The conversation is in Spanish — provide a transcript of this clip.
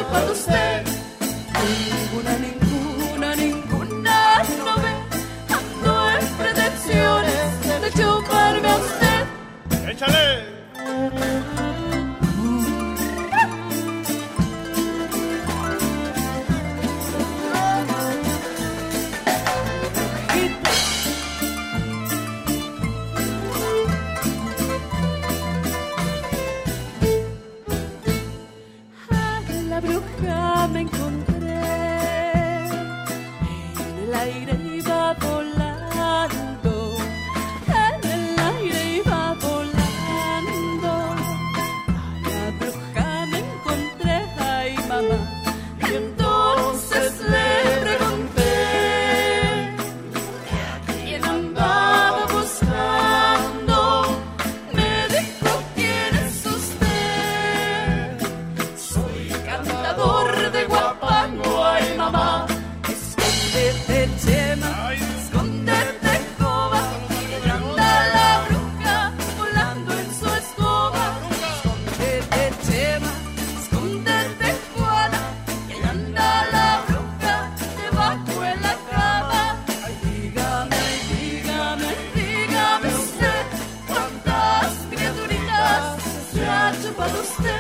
chupado usted. Ninguna no ve. Ando en pretensiones de chuparme a usted. ¡Échale! La bruja me encontré, en el aire iba volando, en el aire iba volando. A la bruja me encontré, ay mamá, y entonces le pregunté a quién andaba buscando. Me dijo, ¿quién es usted? Soy cantador de guapango, ay mamá. Escóndete, Chema, escóndete, Coba, que anda la bruja volando en su escoba. Escóndete, Chema, escóndete, Juana, que anda la bruja debajo de la cama. Ay, dígame usted, cuántas criaturitas se ha chupado usted.